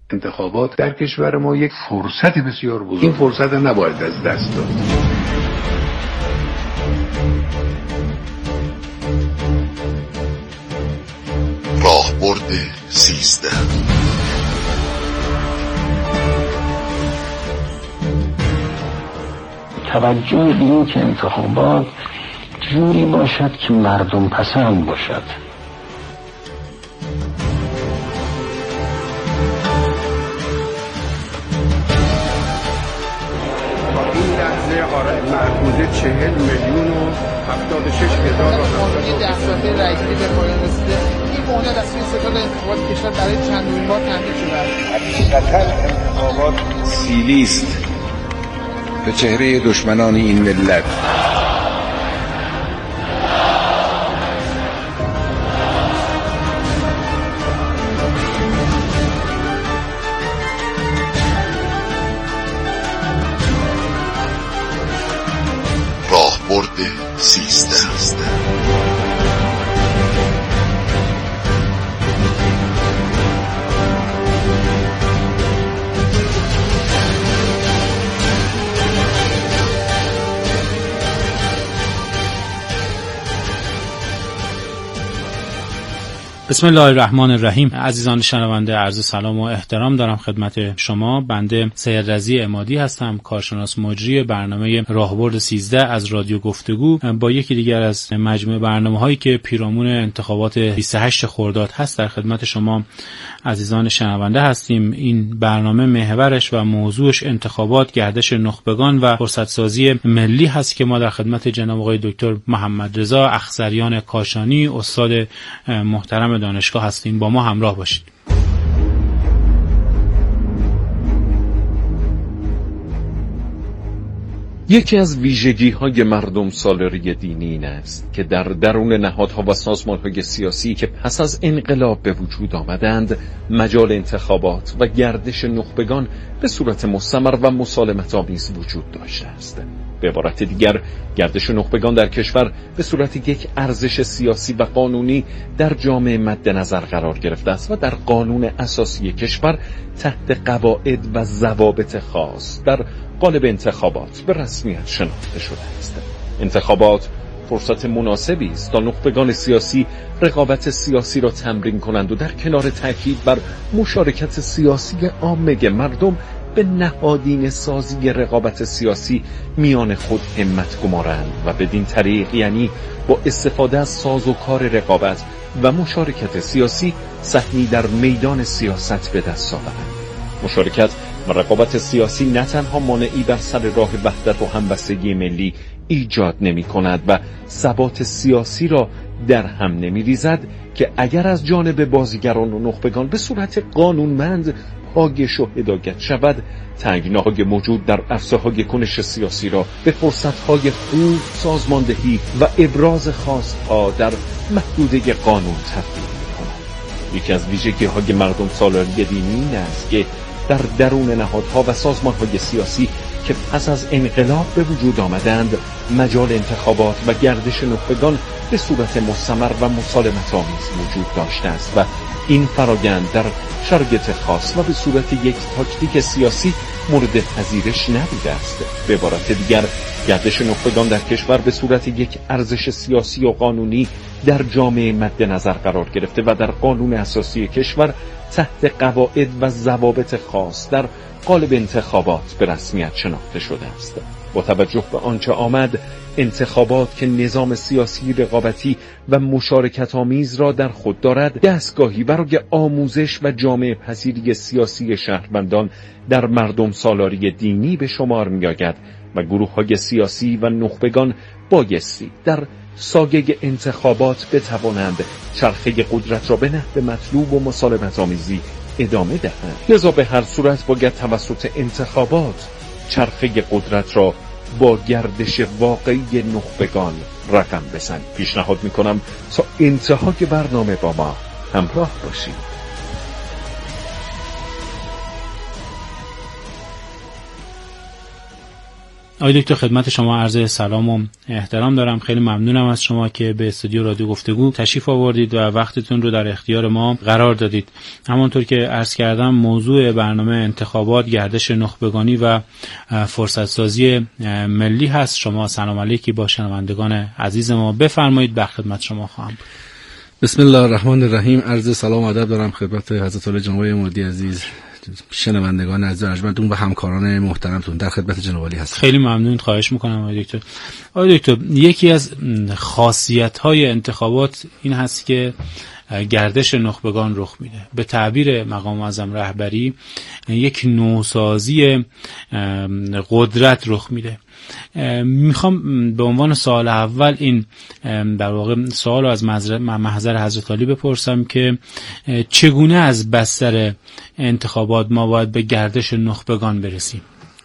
انتخابات در کشور ما یک فرصت بسیار بزرگ، این فرصت نباید از دست داد. راهبرد 13 توجه به این که انتخابات جوری باشد که مردم پسند باشد. این لحظه محدوده 40,076,000 قانونی 10 ساعته رئیس‌جمهوری به پایان رسیده. این مهلت از سوی ستاد انتخابات کشور برای چندمین بار تمدید شده است. حقیقتاً انتخابات سیلی است به چهره دشمنان این ملت. راهبرد 13 بسم الله الرحمن الرحیم. عزیزان شنونده، عرض سلام و احترام دارم خدمت شما. بنده سید رضی عمادی هستم، کارشناس مجری برنامه راهبرد 13 از رادیو گفتگو، با یکی دیگر از مجموعه برنامه‌هایی که پیرامون انتخابات 28 خرداد هست در خدمت شما عزیزان شنونده هستیم. این برنامه محورش و موضوعش انتخابات، گردش نخبگان و فرصت‌سازی ملی هست که ما در خدمت جناب آقای دکتر محمد رضا اخضریان کاشانی، استاد محترم دانشگاه هستیم. با ما همراه باشید. یکی از ویژگی‌های مردم سالاری دینی این است که در درون نهادها و سازمان‌های سیاسی که پس از انقلاب به وجود آمدند، مجال انتخابات و گردش نخبگان به صورت مستمر و مسالمت‌آمیز وجود داشته است. به عبارت دیگر، گردش نخبگان در کشور به صورت یک ارزش سیاسی و قانونی در جامعه مد نظر قرار گرفته است و در قانون اساسی کشور تحت قواعد و ضوابط خاص در قالب انتخابات به رسمیت شناخته شده است. انتخابات فرصت مناسبی است تا نخبگان سیاسی رقابت سیاسی را تمرین کنند و در کنار تاکید بر مشارکت سیاسی عامه مردم به نهادینه سازی رقابت سیاسی میان خود همت گمارند و بدین طریق، یعنی با استفاده از سازوکار رقابت و مشارکت سیاسی، سهمی در میدان سیاست به دست آورند. مشارکت و رقابت سیاسی نه تنها مانعی بر سر راه وحدت و همبستگی ملی ایجاد نمی کند و ثبات سیاسی را در هم نمی ریزد که اگر از جانب بازیگران و نخبگان به صورت قانونمند پاگش و هدایت شود، تنگناهای موجود در عرصه‌های کنش سیاسی را به فرصت‌های خوب سازماندهی و ابراز خواست‌ها در محدوده قانون تبدیل می‌کند. یکی از ویژگی‌های مردم سالاری دینی این است که در درون نهادها و سازمان‌های سیاسی که پس از انقلاب به وجود آمدند، مجال انتخابات و گردش نخبگان به صورت مستمر و مسالمت‌آمیز وجود داشته است و این فرآیند در شرایط خاص و به صورت یک تاکتیک سیاسی مورد پذیرش نبوده است. به عبارت دیگر، گردش نخبگان در کشور به صورت یک ارزش سیاسی و قانونی در جامعه مد نظر قرار گرفته و در قانون اساسی کشور تحت قواعد و ضوابط خاص در قالب انتخابات به رسمیت شناخته شده است. با توجه به آنچه آمد، انتخابات که نظام سیاسی رقابتی و مشارکت آمیز را در خود دارد، دستگاهی برای آموزش و جامعه پذیری سیاسی شهروندان در مردم سالاری دینی به شمار می‌آید و گروه‌های سیاسی و نخبگان بایستی در سایه انتخابات بتوانند چرخه قدرت را به نحو مطلوب و مسالمت آمیزی ادامه دهند. لذا به هر صورت باید توسط انتخابات چرخه قدرت را با گردش واقعی نخبگان رقم بزنید. پیشنهاد میکنم تا انتهای برنامه با ما همراه باشید. آقای دکتر خدمت شما عرض سلام و احترام دارم. خیلی ممنونم از شما که به استودیو رادیو گفتگو تشریف آوردید و وقتتون رو در اختیار ما قرار دادید. همونطور که عرض کردم موضوع برنامه انتخابات، گردش نخبگانی و فرصت سازی ملی هست. شما سلام علیکی با شنوندگان عزیز ما بفرمایید، به خدمت شما خواهم بود. بسم الله الرحمن الرحیم. عرض سلام و ادب دارم خدمت حضرت عالی جناب مودی عزیز، شنوندگان عزیز ارجمندتون و همکاران محترمتون. در خدمت جناب عالی هستم. خیلی ممنون، خواهش میکنم آقای دکتر. آقای دکتر، یکی از خاصیت‌های انتخابات این هست که گردش نخبگان رخ میده. به تعبیر مقام معظم رهبری یک نوسازی قدرت رخ میده. میخوام به عنوان سوال اول این در واقع سوال از محضر حضرت عالی بپرسم که چگونه از بستر انتخابات ما باید به گردش نخبگان برسیم؟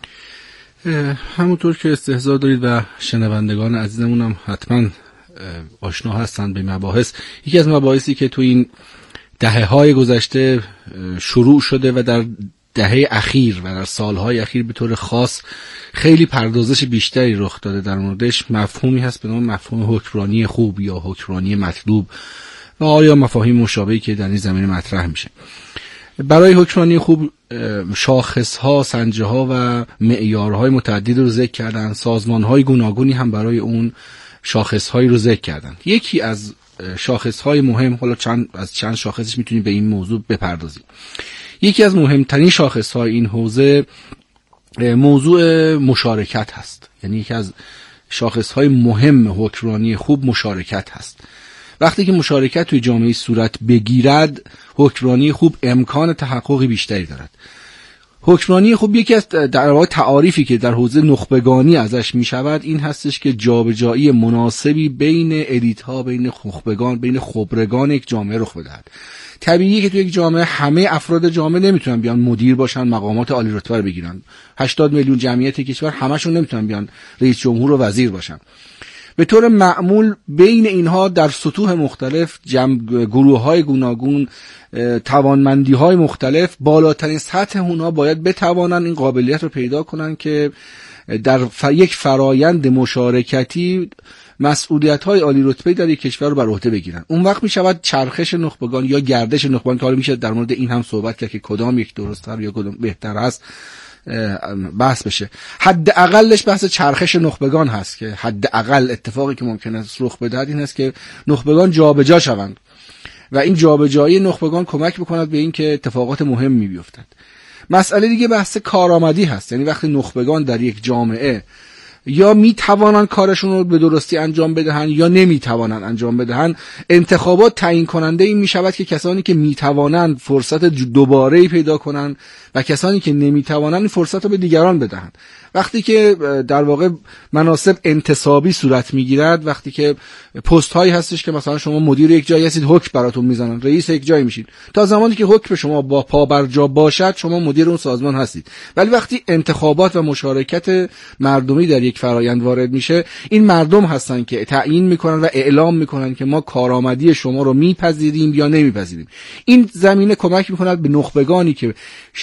همونطور که استحضار دارید و شنوندگان عزیزمون هم حتما آشنا هستند به مباحث، یکی از مباحثی که تو این دهه‌های گذشته شروع شده و در دهه اخیر و در سالهای اخیر به طور خاص خیلی پردازش بیشتری رخ داده در موردش، مفهومی هست به نام مفهوم حکمرانی خوب یا حکمرانی مطلوب و آیا مفاهیم مشابهی که در این زمینه مطرح میشه. برای حکمرانی خوب شاخص‌ها، سنجه‌ها و معیارهای متعدد رو ذکر کردن. سازمان‌های گوناگونی هم برای اون شاخص‌هایی رو ذکر کردن. یکی از شاخص‌های مهم، حالا چند شاخصش میتونیم به این موضوع بپردازیم. یکی از مهمترین شاخص‌های این حوزه موضوع مشارکت هست. یعنی یکی از شاخص‌های مهم حکمرانی خوب مشارکت هست. وقتی که مشارکت توی جامعه صورت بگیرد، حکمرانی خوب امکان تحقق بیشتری دارد. حکمرانی خوب یکی از در واقع تعاریفی که در حوزه نخبگانی ازش می شود این هستش که جابجایی مناسبی بین الیت‌ها، بین نخبگان، بین خبرگان یک جامعه رخ بدهد. طبیعیه که تو یک جامعه همه افراد جامعه نمیتونن بیان مدیر باشن، مقامات عالی رتبه رو بگیرن. 80 میلیون جمعیت کشور همشون نمیتونن بیان رئیس جمهور و وزیر باشن. به طور معمول بین اینها در سطوح مختلف گروه‌های گوناگون، توانمندی‌های مختلف، بالاترین سطح اونها باید بتوانن این قابلیت رو پیدا کنن که در یک فرایند مشارکتی مسئولیت‌های عالی رتبه در یک کشور رو بر عهده بگیرن. اون وقت می‌شود چرخش نخبگان یا گردش نخبگان، که حالا میشه در مورد این هم صحبت کرد که کدام یک درست‌تر یا کدام بهتر است بحث بشه. حداقلش بحث چرخش نخبگان هست که حداقل اتفاقی که ممکن است رخ بدهد این است که نخبگان جابجا شوند و این جابجایی نخبگان کمک بکند به این که اتفاقات مهمی بیفتد. مسئله دیگه بحث کارآمدی هست. یعنی وقتی نخبگان در یک جامعه یا میتوانن کارشون رو به درستی انجام بدهن یا نمیتوانن انجام بدهن، انتخابات تعیین کننده این میشود که کسانی که میتوانن فرصت دوباره‌ای پیدا کنن و کسانی که نمیتوانن فرصت رو به دیگران بدهن. وقتی که در واقع مناصب انتصابی صورت میگیرد، وقتی که پست هایی هستش که مثلا شما مدیر یک جایی هستید، حکم براتون میزنن، رئیس یک جایی میشید، تا زمانی که حکم شما با پا بر جا باشد شما مدیر اون سازمان هستید. ولی وقتی انتخابات و مشارکت مردمی در یک فرآیند وارد میشه، این مردم هستن که تعیین میکنن و اعلام میکنن که ما کارآمدی شما رو میپذیریم یا نمیپذیریم. این زمینه کمک میکند به نخبگانی که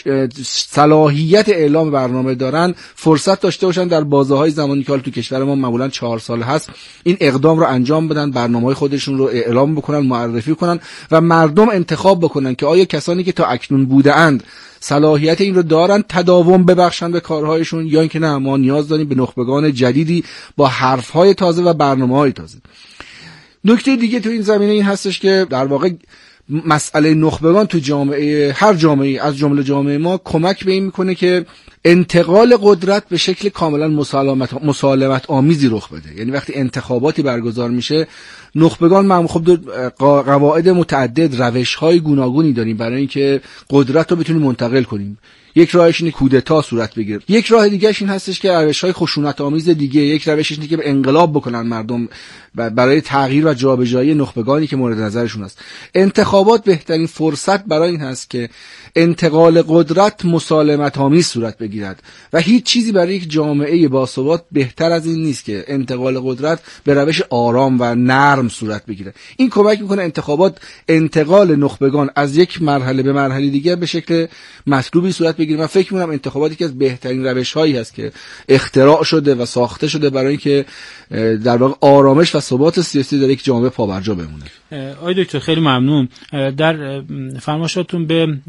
صلاحیت اعلام برنامه دارن فرصت داشته باشن در بازه‌های زمانی که حالا تو کشور ما معمولا 4 سال هست این اقدام رو انجام بدن، برنامه‌های خودشون رو اعلام بکنن، معرفی کنن و مردم انتخاب بکنن که آیا کسانی که تا اکنون بودند صلاحیت این رو دارن تداوم ببخشن به کارهایشون یا اینکه نه، ما نیاز داریم به نخبگان جدیدی با حرف‌های تازه و برنامه‌های تازه. نکته دیگه تو این زمینه این هستش که در واقع مسئله نخبگان تو جامعه، هر جامعه از جمله جامعه ما، کمک به این میکنه که انتقال قدرت به شکل کاملا مسالمت آمیزی رخ بده. یعنی وقتی انتخاباتی برگزار میشه، نخبگان ما خب قواعد متعدد، روش‌های گوناگونی داریم برای اینکه قدرت رو بتونیم منتقل کنیم. یک راهش اینه کودتا صورت بگیره، یک راه دیگه‌اش این هستش که روش‌های خشونت آمیز دیگه، یک روشش اینه که انقلاب بکنن مردم برای تغییر و جابجایی نخبگانی که مورد نظرشون است. انتخابات بهترین فرصت برای این هست که انتقال قدرت مسالمت آمیز صورت بگیرد و هیچ چیزی برای یک جامعه باثبات بهتر از این نیست که انتقال قدرت به روش آرام و نرم نرم صورت بگیره. این کمک میکنه انتخابات، انتقال نخبگان از یک مرحله به مرحله دیگه به شکل مطلوبی صورت بگیره. من فکر میکنم انتخاباتی که از بهترین روش‌هایی هست که اختراع شده و ساخته شده برای اینکه در واقع آرامش و ثبات سیاسی در یک جامعه پابرجا بمونه. آقای دکتر خیلی ممنون. در فرمایشاتون به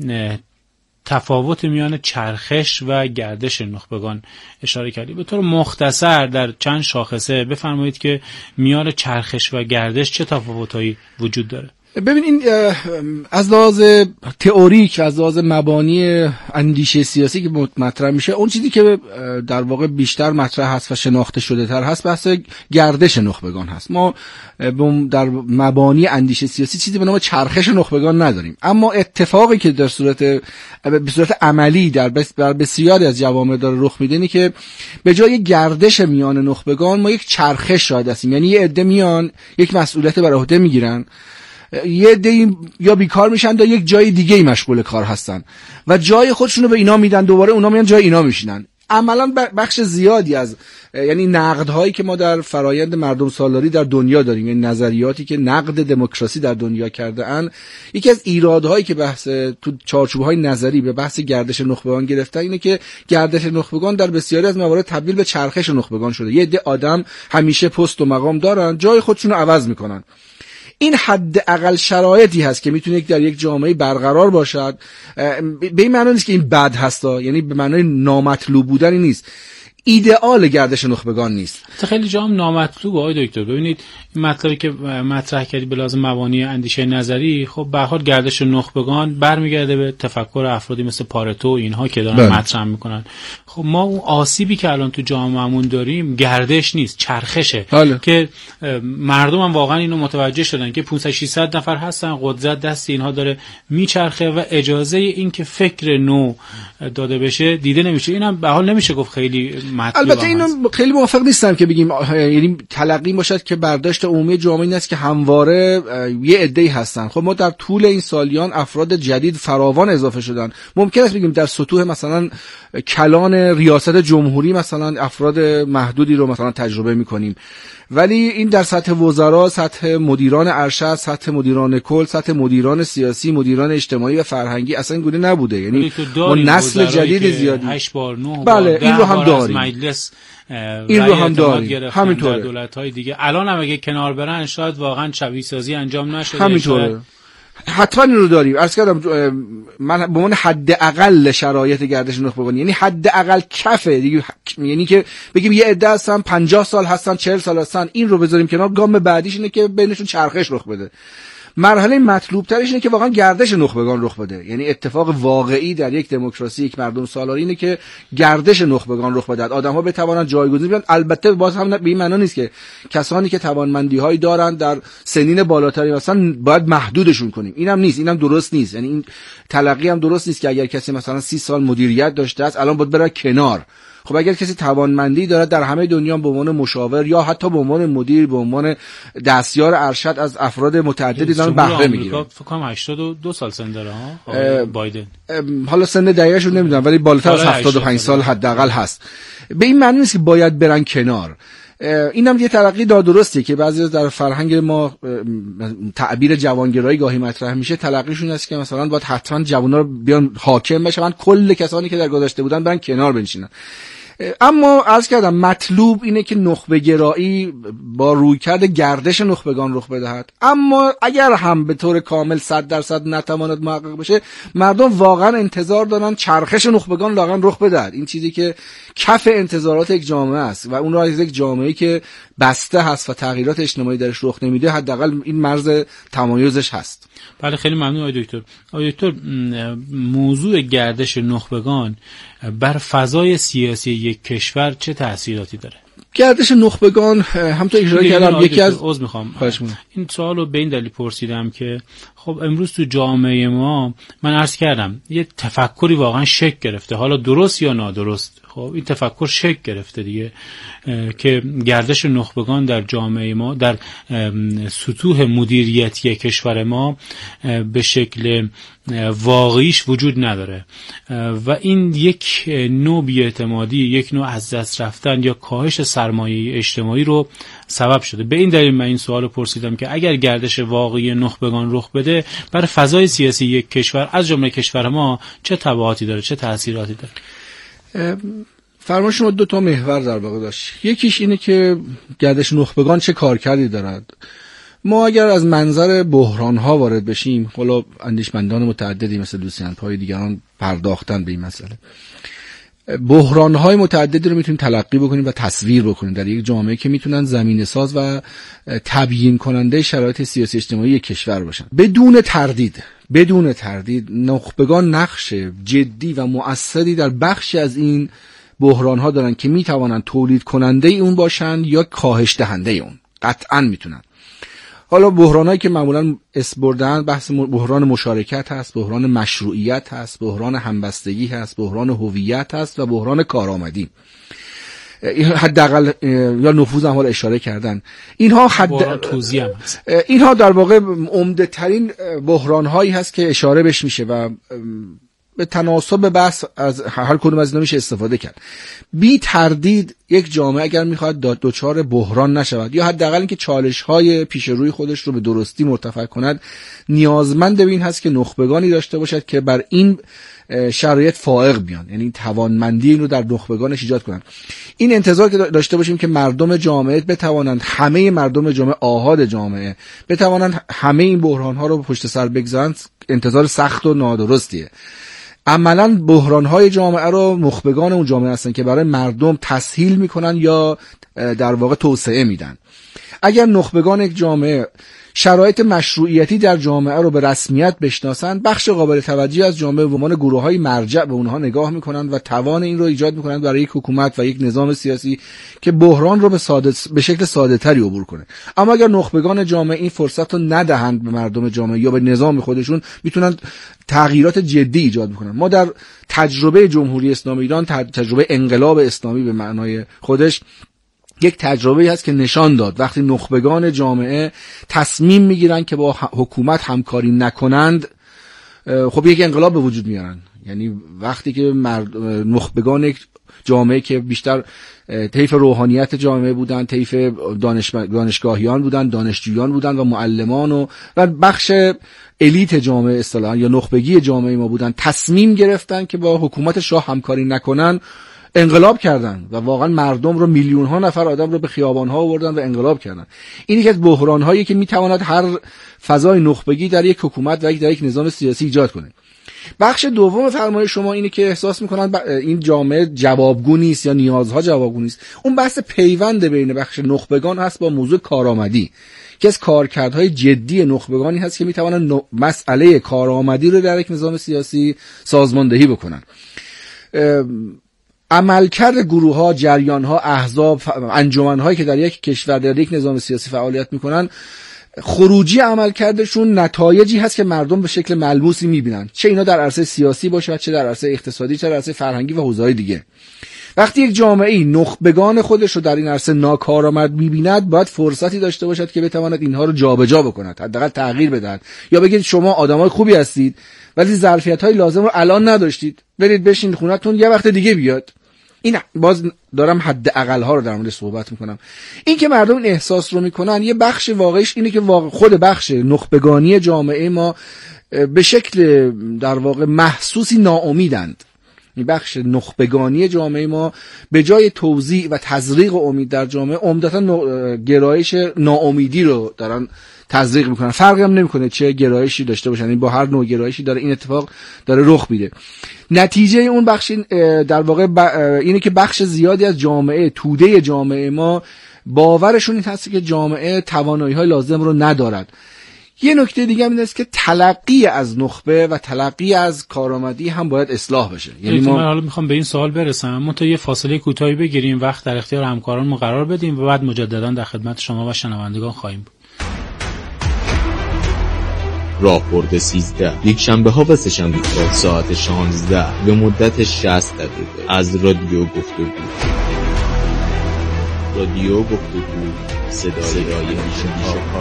تفاوت میان چرخش و گردش نخبگان اشاره کردید. به طور مختصر در چند شاخصه بفرمایید که میان چرخش و گردش چه تفاوتایی وجود داره؟ ببین، این از لحاظ تئوریک، از لحاظ مبانی اندیشه سیاسی که مطرح میشه، اون چیزی که در واقع بیشتر مطرح هست و شناخته شده تر هست بحث گردش نخبگان هست. ما در مبانی اندیشه سیاسی چیزی به نام چرخش نخبگان نداریم، اما اتفاقی که در به صورت عملی در بسیاری از جوامع داره رخ میده اینه که به جای گردش میان نخبگان ما یک چرخش شاهد هستیم. یعنی یه عده میان یک مسئولیت بر عهده میگیرن، یه عده یا بیکار میشن یا یک جای دیگه مشغول کار هستن و جای خودشونو به اینا میدن، دوباره اونا میان جای اینا میشینن. عملا بخش زیادی از یعنی نقدهایی که ما در فرایند مردم سالاری در دنیا داریم، یعنی نظریاتی که نقد دموکراسی در دنیا کرده ان، یکی از ایرادهایی که بحث تو چارچوب‌های نظری به بحث گردش نخبگان گرفتن اینه که گردش نخبگان در بسیاری از موارد تبدیل به چرخش نخبگان شده. یه عده آدم همیشه پست و مقام دارن، جای خودشونو عوض میکنن. این حداقل شرایطی هست که میتونه در یک جامعه برقرار باشد. به این معنی نیست که این بد هستا، یعنی به معنای نامطلوب بودنی نیست. ایدئال گردش نخبگان نیست. خیلی جام نامطلوبه آقای دکتر. ببینید این مطلبی که مطرح کردی به لازم مبانی اندیشه نظری، خب به هر حال گردش نخبگان برمیگرده به تفکر افرادی مثل پارتو اینها که دارن مطرح میکنن. خب ما اون آسیبی که الان تو جامعهمون داریم گردش نیست، چرخشه. که مردم هم واقعا اینو متوجه شدن که 500-600 نفر هستن، قدرت دست اینها داره میچرخه و اجازه این که فکر نو داده بشه دیده نمیشه. اینم به حال نمیشه گفت خیلی مطلوب. البته اینو خیلی موافق نیستم که بگیم یعنی تلقی باشد که برداشت عمومی جامعه این است که همواره یه عده‌ای هستن. خب ما در طول این سالیان افراد جدید فراوان اضافه شدن. ممکن است بگیم در سطوح مثلا کلان ریاست جمهوری مثلا افراد محدودی رو مثلا تجربه می‌کنیم، ولی این در سطح وزرا، سطح مدیران ارشد، سطح مدیران کل، سطح مدیران سیاسی، مدیران اجتماعی و فرهنگی اصلا اینگونه نبوده. یعنی ما نسل جدید زیادی 8 بار 9 بله این رو هم داریم، مجلس این رو هم داریم، همینطوره. دولت‌های دیگه الان هم اگه کنار برن شاید واقعا شبیه سازی انجام نشده، همینطوره. حتما این رو داریم. عرض کردم من به عنوان حداقل شرایط گردش نخبگان، یعنی حداقل کفه دیگه، یعنی که بگیم یه عده هستن 50 سال هستن 40 سال هستن، این رو بذاریم کنار. گام بعدیش اینه که بینشون چرخش رخ بده. مرحله مطلوب ترش اینه که واقعا گردش نخبگان رخ بده. یعنی اتفاق واقعی در یک دموکراسی، یک مردم سالاری اینه که گردش نخبگان رخ بده، آدم‌ها بتوانن جایگزین بشن. البته باز هم به این معنی نیست که کسانی که توانمندی‌هایی دارن در سنین بالاتری مثلا باید محدودشون کنیم. اینم نیست، اینم درست نیست. یعنی این تلقی هم درست نیست که اگر کسی مثلا 30 سال مدیریت داشته است الان باید بره کنار. خب اگر کسی توانمندی داره در همه دنیا به عنوان مشاور یا حتی به عنوان مدیر، به عنوان دستیار ارشد از افراد متعددی دارن بهره میگیره. فکر کنم 82 سال سن داره ها بایدن. حالا سن دقیقش رو نمیدونم ولی بالاتر از 75 سال حداقل هست. به این معنی نیست که باید برن کنار. اینم یه تلقی نادرسته که بعضی در فرهنگ ما تعبیر جوانگرایی گاهی مطرح میشه. تلقیشون است که مثلا باید حتما جوانا رو بیان حاکم بشن، کل کسانی که در گذشته بودن برن کنار بنشینن. اما عرض کردم مطلوب اینه که نخبه گرایی با رویکرد گردش نخبگان رخ بدهد. اما اگر هم به طور کامل 100% نتواند محقق بشه، مردم واقعا انتظار دارن چرخش نخبگان لااقل رخ بدهد. این چیزی که کف انتظارات یک جامعه است و اون را از یک جامعه‌ای که بسته هست و تغییرات اجتماعی درش رخ نمیده حداقل این مرز تمایزش هست. بله خیلی ممنون آقای دکتر. آقای دکتر، موضوع گردش نخبگان بر فضای سیاسی یک کشور چه تأثیراتی داره؟ گردش نخبگان همونطور اشاره کردم یکی از این سوالو به این دلیل پرسیدم که خب امروز تو جامعه ما من عرض کردم یه تفکری واقعا شکل گرفته، حالا درست یا نادرست، خب این تفکر شکل گرفته دیگه که گردش نخبگان در جامعه ما، در سطوح مدیریتی کشور ما به شکل واقعیش وجود نداره و این یک نوع بی‌اعتمادی، یک نوع از دست رفتن یا کاهش سرمایه اجتماعی رو سبب شده. به این دلیل من این سوال پرسیدم که اگر گردش واقعی نخبگان رخ بده برای فضای سیاسی یک کشور از جمله کشور ما چه تبعاتی داره، چه تأثیراتی داره؟ فرمان شما 2 محور در واقع داشت. یکیش اینه که گردش نخبگان چه کارکردی دارد. ما اگر از منظر بحران‌ها وارد بشیم، حالا اندیشمندان متعددی مثل دوستیان‌پای دیگران پرداختن به این مسئله. بحران‌های متعددی رو میتونیم تلقی بکنیم و تصویر بکنیم در یک جامعه که میتونن زمینه‌ساز و تبیین کننده شرایط سیاسی اجتماعی کشور باشن. بدون تردید نخبگان نقش جدی و مؤثری در بخشی از این بحران‌ها دارن که میتوانن تولید کننده اون باشن یا کاهش دهنده اون. قطعاً میتونن. حالا بحرانایی که معمولاً اسم بردن بحث بحران مشارکت هست، بحران مشروعیت هست، بحران همبستگی هست، بحران هویت هست و بحران کارآمدی. حداقل یا نفوذ هم حالا اشاره کردن. اینها در واقع عمده ترین بحران هایی هست که اشاره بهش میشه و به تناسب بحث از هر کدوم از اینا میشه استفاده کرد. بی تردید یک جامعه اگر میخواد دچار بحران نشود یا حداقل اینکه چالش های پیش روی خودش رو به درستی مرتفع کند، نیازمند به این هست که نخبگانی داشته باشد که بر این شرایط فائق بیان، یعنی توانمندی این رو در نخبگانش ایجاد کنن. این انتظار که داشته باشیم که مردم جامعه بتوانند، همه مردم جامعه، آحاد جامعه بتوانند همه این بحران ها رو پشت سر بگذارند، انتظار سخت و نادرستیه. عملاً بحران‌های جامعه رو نخبگان اون جامعه هستن که برای مردم تسهیل میکنن یا در واقع توسعه میدن. اگر نخبگان یک جامعه شرایط مشروعیتی در جامعه رو به رسمیت بشناسن، بخش قابل توجهی از جامعه به عنوان گروه‌های مرجع به اونها نگاه میکنن و توان این رو ایجاد میکنن برای یک حکومت و یک نظام سیاسی که بحران رو به شکل ساده‌تری عبور کنه. اما اگر نخبگان جامعه این فرصت رو ندهند به مردم جامعه یا به نظام خودشون، میتونن تغییرات جدی ایجاد میکنن. ما در تجربه جمهوری اسلامی ایران، تجربه انقلاب اسلامی به معنای خودش، یک تجربه هست که نشان داد وقتی نخبگان جامعه تصمیم میگیرن که با حکومت همکاری نکنند، خب یک انقلاب به وجود میارن. یعنی وقتی که نخبگان یک جامعه که بیشتر طیف روحانیت جامعه بودن، طیف دانشگاهیان بودن، دانشجویان بودن و معلمان و بخش الیت جامعه اصطلاحاً یا نخبگی جامعه ما بودن، تصمیم گرفتن که با حکومت شاه همکاری نکنن، انقلاب کردن و واقعا مردم رو، میلیون ها نفر آدم رو به خیابان ها آوردن و انقلاب کردن. این یکی از بحران هایی که میتواند هر فضای نخبگی در یک حکومت و در یک نظام سیاسی ایجاد کنه. بخش دوم فرمایش شما اینه که احساس میکنن این جامعه جوابگو نیست یا نیازها جوابگو نیست. اون بحث پیوند بین بخش نخبگان هست با موضوع کارآمدی که از کارکردهای جدی نخبگانی هست که میتوانن مسئله کارآمدی رو در یک نظام سیاسی سازماندهی بکنن. عملکرد گروه‌ها، جریان‌ها، احزاب، انجمن‌هایی که در یک کشور در یک نظام سیاسی فعالیت می‌کنن، خروجی عملکردشون نتایجی هست که مردم به شکل ملموسی می‌بینن، چه اینا در عرصه سیاسی باشه، چه در عرصه اقتصادی، چه در عرصه فرهنگی و حوزه‌های دیگه. وقتی یک جامعه نخبگان خودش رو در این عرصه ناکارآمد می‌بیند، باید فرصتی داشته باشد که بتواند اینها رو جابجا بکند، حداقل تغییر بدهد، یا بگید شما آدمای خوبی هستید ولی ظرفیت‌های لازم رو الان نداشتید، برید بشین خونه‌تون، یه وقت دیگه بیاد. این باز دارم حد اقل‌ها رو در موردش صحبت میکنم. این که مردم این احساس رو میکنن، یه بخش واقعیش اینه که خود بخش نخبگانی جامعه ما به شکل در واقع محسوسی ناامیدند. این بخش نخبگانی جامعه ما به جای توزیع و تزریق امید در جامعه، عمدتاً گرایش ناامیدی رو دارن تزریق میکنن. فرقی هم نمیکنه چه گرایشی داشته باشن، این با هر نوع گرایشی داره این اتفاق داره رخ میده. نتیجه اون بخش در واقع اینه که بخش زیادی از جامعه، توده جامعه ما، باورشون این هست که جامعه توانایی‌های لازم رو ندارد. یه نکته دیگه هم این است که تلقی از نخبه و تلقی از کارآمدی هم باید اصلاح بشه. یعنی من حالا میخوام به این سوال برسم، اما تا یه فاصله کوتاهی بگیریم، وقت در اختیار همکاران قرار بدیم و بعد مجددا در خدمت شما و شنوندگان خواهیم بود. راهبرد 13 یک شنبه ها و سه شنبه ها ساعت 16 به مدت 60 دقیقه از رادیو گفتگو. رادیو گفتگو، صدای بیشتر.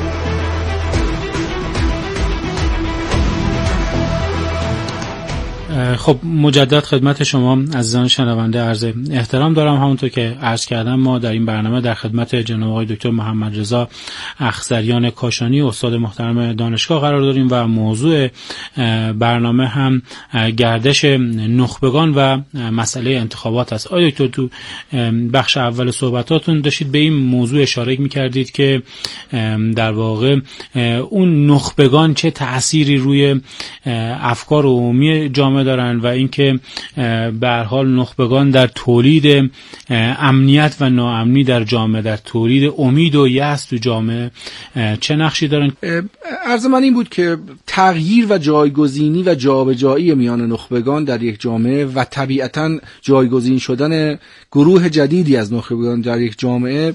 خب مجدد خدمت شما عزیزان شنونده عرض احترام دارم. همونطور که عرض کردم ما در این برنامه در خدمت جناب آقای دکتر محمد رضا اخضریان کاشانی استاد محترم دانشگاه قرار داریم و موضوع برنامه هم گردش نخبگان و مسئله انتخابات است. آقای دکتر تو بخش اول صحبتاتون داشتید به این موضوع اشاره می‌کردید که در واقع اون نخبگان چه تأثیری روی افکار عمومی جامعه دارن و اینکه به هر حال نخبگان در تولید امنیت و ناامنی در جامعه، در تولید امید و یأس تو جامعه چه نقشی دارن. عرض من این بود که تغییر و جایگزینی و جابجایی میان نخبگان در یک جامعه و طبیعتاً جایگزین شدن گروه جدیدی از نخبگان در یک جامعه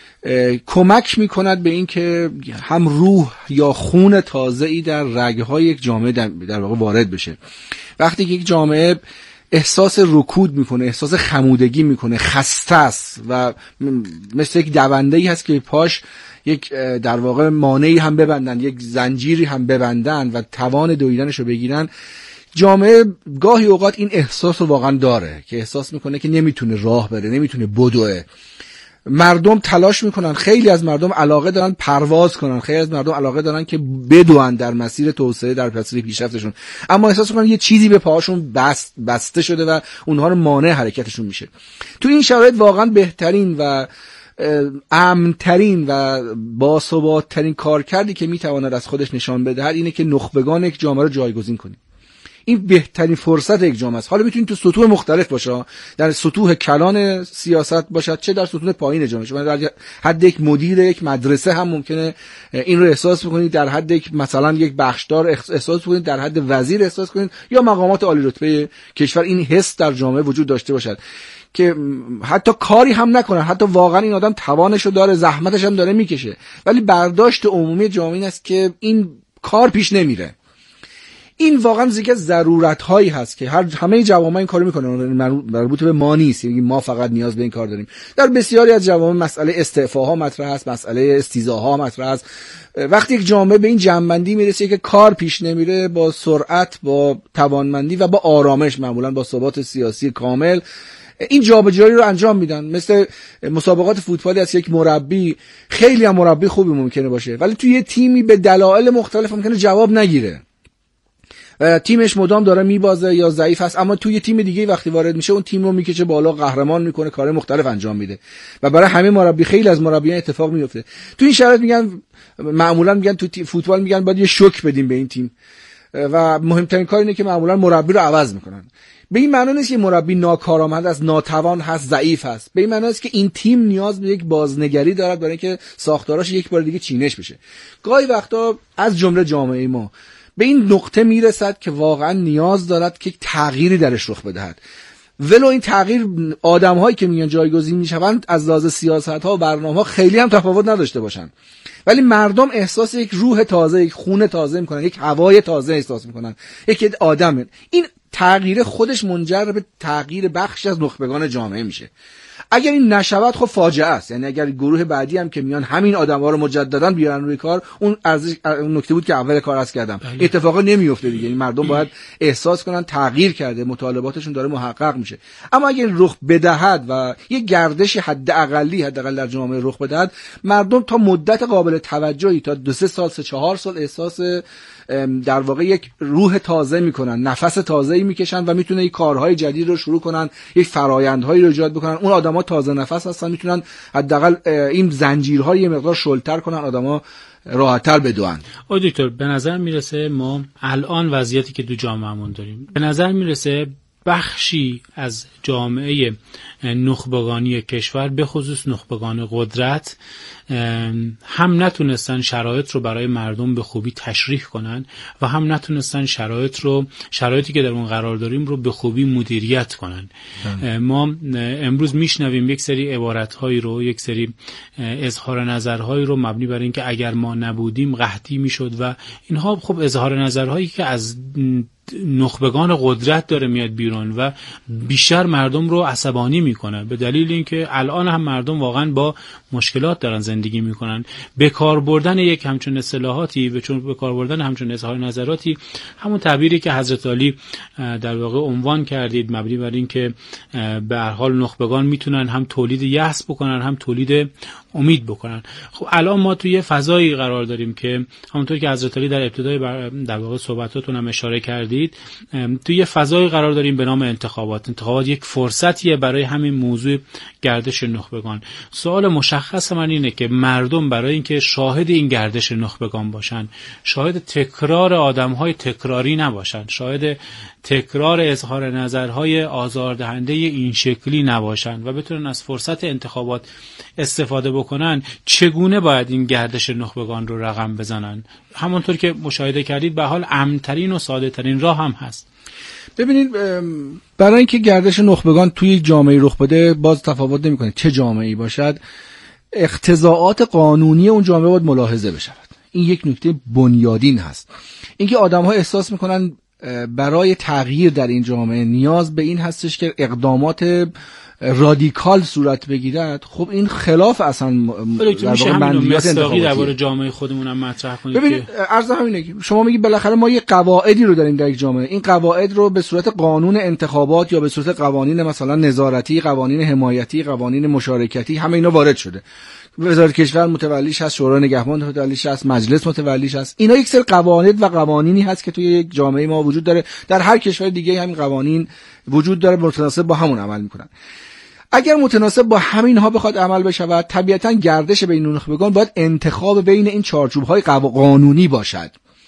کمک میکند به این که هم روح یا خون تازه‌ای در رگ‌های یک جامعه در واقع وارد بشه. وقتی که یک جامعه احساس رکود میکنه، احساس خمودگی میکنه، خسته است و مثل یک دونده‌ای هست که پاش یک در واقع مانعی هم ببندن، یک زنجیری هم ببندن و توان دویدنش رو بگیرن، جامعه گاهی اوقات این احساس رو واقعا داره که احساس میکنه که نمیتونه راه بره، نمیتونه بدوه. مردم تلاش میکنن، خیلی از مردم علاقه دارن پرواز کنن، خیلی از مردم علاقه دارن که بدوئن در مسیر توسعه، در مسیر پیشرفتشون، اما احساس میکنن یه چیزی به پاهاشون بسته شده و اونها رو مانع حرکتشون میشه. تو این شرایط واقعا بهترین و امن‌ترین و باثبات‌ترین کارکردی که میتواند از خودش نشان بدهد اینه که نخبگان یک جامعه رو جایگزین کنیم. این بهترین فرصت یک جامعه است. حالا میتونید تو سطوح مختلف باشه، در سطوح کلان سیاست باشد، چه در سطوح پایین جامعه. شما در حد یک مدیر یک مدرسه هم ممکنه این رو احساس بکنید، در حد یک مثلا یک بخشدار احساس بکنید، در حد وزیر احساس کنید، یا مقامات عالی رتبه کشور این حس در جامعه وجود داشته باشد که حتی کاری هم نکنن، حتی واقعا این آدم توانشو داره، زحمتش هم داره میکشه، ولی برداشت عمومی جامعه این است که این کار پیش نمیره. این واقعا یکی از ضرورت‌هایی هست که همه جوامع این کارو میکنن، مربوط به ما نیست، یعنی ما فقط نیاز به این کار داریم. در بسیاری از جوامع مسئله استعفاها مطرح است، مسئله استیضاح‌ها مطرح است. وقتی یک جامعه به این جنبندی میرسه که کار پیش نمیره، با سرعت، با توانمندی و با آرامش، معمولا با ثبات سیاسی کامل، این جابجایی رو انجام میدن. مثل مسابقات فوتبالی از یک مربی، خیلی هم مربی خوبی ممکنه باشه، ولی توی یه تیمی به دلایل مختلف ممکنه جواب نگیره، تیمش مدام داره میبازه یا ضعیف است، اما توی تیم دیگه وقتی وارد میشه اون تیم رو میکشه بالا، قهرمان میکنه، کارهای مختلف انجام میده و برای همه مربی، خیلی از مربیان اتفاق میفته. تو این شرایط معمولا میگن تو فوتبال میگن باید یه شوک بدیم به این تیم و مهمترین کار اینه که معمولا مربی رو عوض میکنن. به این معنی نیست که مربی ناکارآمد است، ناتوان هست، ضعیف هست. به این معنی است که این تیم نیاز به یک بازنگری دارد برای اینکه ساختاراش یک بار دیگه چینش بشه. گاهی وقتا از جمله جامعه ما به این نقطه میرسد که واقعا نیاز دارد که تغییری درش رخ بدهد، ولو این تغییر آدم‌هایی که میان جایگزین میشوند از لحاظ سیاست‌ها و برنامه‌ها خیلی هم تفاوت نداشته باشند، ولی مردم احساس یک روح تازه، یک خون تازه میکنن، یک هوای تازه احساس میکنن، یک آدم. این تغییر خودش منجر به تغییر بخشی از نخبگان جامعه میشه. اگر این نشود خب فاجعه است. یعنی اگر گروه بعدی هم که میان همین آدم‌ها رو مجددا بیارن روی کار، اون نکته بود که اول کار عرض کردم، اتفاقا نمیفته دیگه. این مردم باید احساس کنن تغییر کرده، مطالباتشون داره محقق میشه. اما اگر رخ بدهد و یک گردش حداقل در جامعه رخ بدهد، مردم تا مدت قابل توجهی، تا 2-3 سال 3-4 سال احساس در واقع یک روح تازه میکنن، نفس تازه‌ای میکشن و میتونن یک کارهای جدید رو شروع کنن، یک فرآیندهایی رو ایجاد بکنن. اون آدما تازه نفس هستن، میتونن حداقل این زنجیرهای یه مقدار شلتر کنن، آدما راحت‌تر بدوئن. دکتر، به نظر میرسه ما الان وضعیتی که تو جامعهمون داریم، به نظر میرسه بخشی از جامعه نخبگانی کشور به خصوص نخبگان قدرت هم نتونستن شرایط رو برای مردم به خوبی تشریح کنن و هم نتونستن شرایطی که در اون قرار داریم رو به خوبی مدیریت کنن. ما امروز میشنویم یک سری عبارت‌هایی رو، یک سری اظهار نظرهایی رو مبنی بر اینکه اگر ما نبودیم قحطی میشد و اینها. خب اظهار نظرهایی که از نخبگان قدرت داره میاد بیرون و بیشتر مردم رو عصبانی میکنه، به دلیل اینکه الان هم مردم واقعا با مشکلات دارن زندگی میکنن. به کار بردن یک همچون اصطلاحاتی، به کار بردن همچون اظهار نظراتی، همون تعبیری که حضرت علی در واقع عنوان کردید مبنی بر اینکه به هر حال نخبگان میتونن هم تولید یأس بکنن هم تولید امید بکنن. خب الان ما توی فضایی قرار داریم که همونطور که حضرت علی در ابتدای در واقع صحبتاتون هم اشاره کردید، توی فضایی قرار داریم به نام انتخابات. انتخابات یک فرصتیه برای همین موضوع گردش نخبگان. سوال مشخص من اینه که مردم برای اینکه شاهد این گردش نخبگان باشن، شاهد تکرار آدم‌های تکراری نباشن، شاهد تکرار اظهار نظرهای آزاردهنده این شکلی نباشن و بتونن از فرصت انتخابات استفاده بکنن، چگونه باید این گردش نخبگان رو رقم بزنن؟ همونطور که مشاهده کردید به حال امن‌ترین و ساده‌ترین راه هم هست. ببینید، برای اینکه گردش نخبگان توی جامعه رخ بده باز تفاوت نمی‌کنه چه جامعه‌ای باشد، اقتضاعات قانونی اون جامعه باید ملاحظه بشود. این یک نکته بنیادین هست. اینکه آدم‌ها احساس می‌کنن برای تغییر در این جامعه نیاز به این هستش که اقدامات رادیکال صورت بگیرد، خب این خلاف اصلا در واقع بندیات انتخاباتی. درباره جامعه خودمون هم مطرح کنید. ببینید، عرض همینه که شما میگید بالاخره ما یه قواعدی رو داریم در یک جامعه، این قواعد رو به صورت قانون انتخابات یا به صورت قوانین مثلا نظارتی، قوانین حمایتی، قوانین مشارکتی، همه اینا وارد شده. وزارت کشور متولیش هست، شورای نگهبان متولیش هست، مجلس متولیش هست. اینا یک سری قواعد و قوانینی هست که توی یک جامعه ما وجود داره. در هر کشور دیگه همین قوانین وجود داره، متناسب با همون عمل میکنن. اگر متناسب با همینها بخواد عمل بشود، طبیعتاً گردش بین نخبگان باید انتخاب بین این چارچوب‌های قانونی باشد.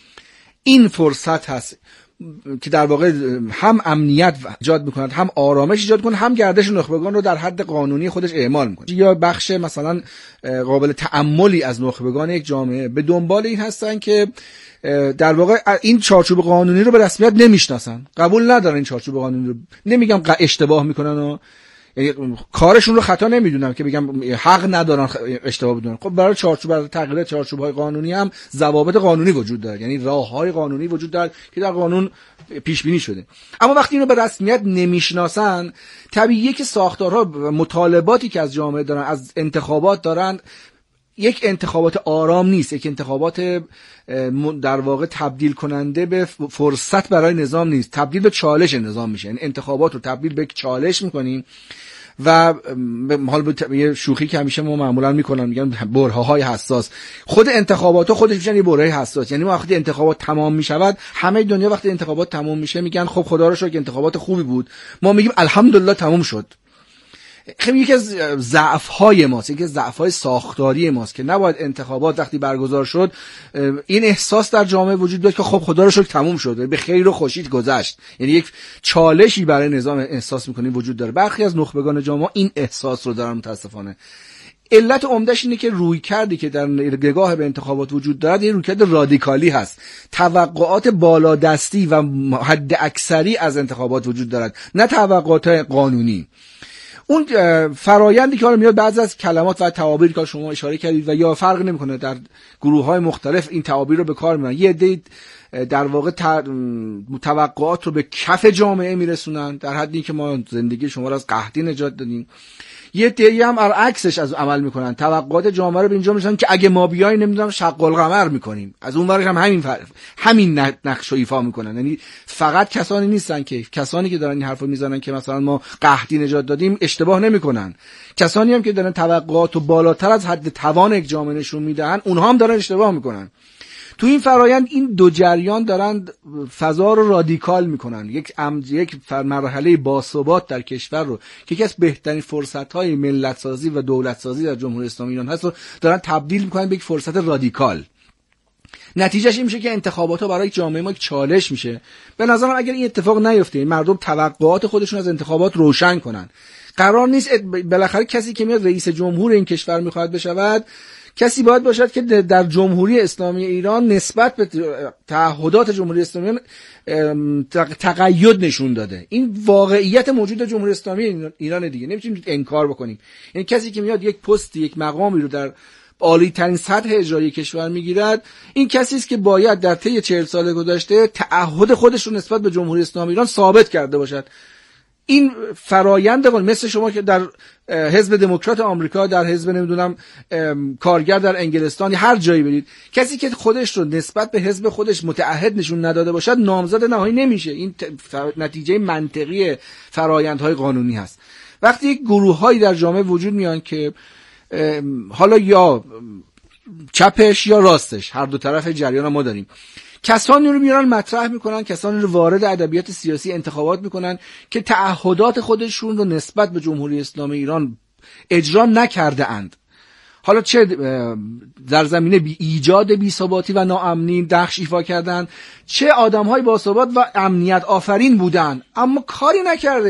این فرصت هست که در واقع هم امنیت ایجاد می‌کند، هم آرامش ایجاد کنه، هم گردش نخبگان رو در حد قانونی خودش اعمال می‌کنه. یا بخش مثلا قابل تأملی از نخبگان یک جامعه به دنبال این هستن که در واقع این چارچوب قانونی رو به رسمیت نمیشناسن، قبول ندارن این چارچوب قانونی رو. نمیگم اشتباه میکنن و کارشون رو خطا نمیدونم که بگم حق ندارن اشتباه بدونن. خب برای تغییر چارچوب‌های قانونی هم ضوابط قانونی وجود داره، یعنی راه‌های قانونی وجود داره که در قانون پیش بینی شده. اما وقتی اینو به رسمیت نمیشناسن، طبیعیه که ساختارها مطالباتی که از جامعه دارن، از انتخابات دارن، یک انتخابات آرام نیست، یک انتخابات در واقع تبدیل کننده به فرصت برای نظام نیست، تبدیل به چالش نظام میشه. یعنی انتخابات رو تبدیل به چالش میکنیم و حالا یه شوخی که همیشه ما معمولا میکنن، میگن برهه‌های حساس. خود انتخابات ها خودش میشن یه برهه حساس. یعنی وقتی انتخابات تمام میشود، همه دنیا وقتی انتخابات تمام میشه میگن خب خدا رو شکر انتخابات خوبی بود، ما میگیم الحمدلله تمام شد. خیلی یکی از ضعف‌های ماست، یکی از ضعف‌های ساختاری ماست که نباید انتخابات وقتی برگزار شد این احساس در جامعه وجود داشت که خب خدا رو شکر تموم شد، به خیر و خوشی گذشت. یعنی یک چالشی برای نظام احساس می‌کنیم وجود داره. برخی از نخبگان جامعه این احساس رو دارن متاسفانه. علت عمده‌اش اینه که رویکردی که در نگاه به انتخابات وجود دارد یه رویکرد رادیکالی هست. توقعات بالادستی و حد اکثری از انتخابات وجود دارد، نه توقعات قانونی. اون فرایندی که حالا میاد بعضی از کلمات و تعابیری که شما اشاره کردید و یا فرق نمیکنه در گروه‌های مختلف این تعابیر رو به کار میبرن. یه عده در واقع توقعات رو به کف جامعه میرسونن در حدی که ما زندگی شما رو از قحطی نجات دادیم. یه عده هم عکسش از عمل میکنن، توقعات جامعه رو به اینجا میرسونن که اگه ما بیایم نمیدونم شق القمر میکنیم. از اون ورش هم همین نقش رو ایفا میکنن. یعنی فقط کسانی نیستن که کسانی که دارن این حرفو میزنن که مثلا ما قحطی نجات دادیم اشتباه نمیکنن. کسانی هم که دارن توقعات رو بالاتر از حد توان یک جامعه نشون میدن، اونها هم دارن اشتباه میکنن. تو این فرایند این دو جریان دارن فضا رو رادیکال میکنن. یک مرحله باثبات در کشور رو که یکی از بهترین فرصت‌های ملت سازی و دولت سازی در جمهوری اسلامی ایران هست رو دارن تبدیل میکنن به یک فرصت رادیکال. نتیجهش این میشه که انتخابات‌ها برای جامعه ما یک چالش میشه. به نظرم اگر این اتفاق نیفته، مردم توقعات خودشون از انتخابات روشن کنن، قرار نیست بالاخره کسی که میاد رئیس جمهور این کشور میخواد بشود کسی باید باشد که در جمهوری اسلامی ایران نسبت به تعهدات جمهوری اسلامی تقید نشون داده. این واقعیت موجود در جمهوری اسلامی ایران دیگه، نمیتونیم انکار بکنیم. یعنی کسی که میاد یک پست، یک مقامی رو در عالی ترین سطح اجرایی کشور میگیرد، این کسی است که باید در طی 40 سال گذشته تعهد خودش رو نسبت به جمهوری اسلامی ایران ثابت کرده باشد. این فرایند مثل شما که در حزب دموکرات آمریکا، در حزب نمیدونم کارگر در انگلستان، هر جایی برید، کسی که خودش رو نسبت به حزب خودش متعهد نشون نداده باشد نامزد نهایی نمیشه. این نتیجه منطقی فرایندهای قانونی هست. وقتی یک گروه‌هایی در جامعه وجود میان که حالا یا چپش یا راستش، هر دو طرف جریان ما داریم، کسانی رو میارن مطرح میکنن، کسانی رو وارد ادبیات سیاسی انتخابات میکنن که تعهدات خودشون رو نسبت به جمهوری اسلامی ایران اجرا نکرده اند. حالا چه در زمینه ایجاد بی‌ثباتی و ناامنی نقش ایفا کردن، چه آدم‌های باثبات و امنیت آفرین بودن اما کاری نکرده.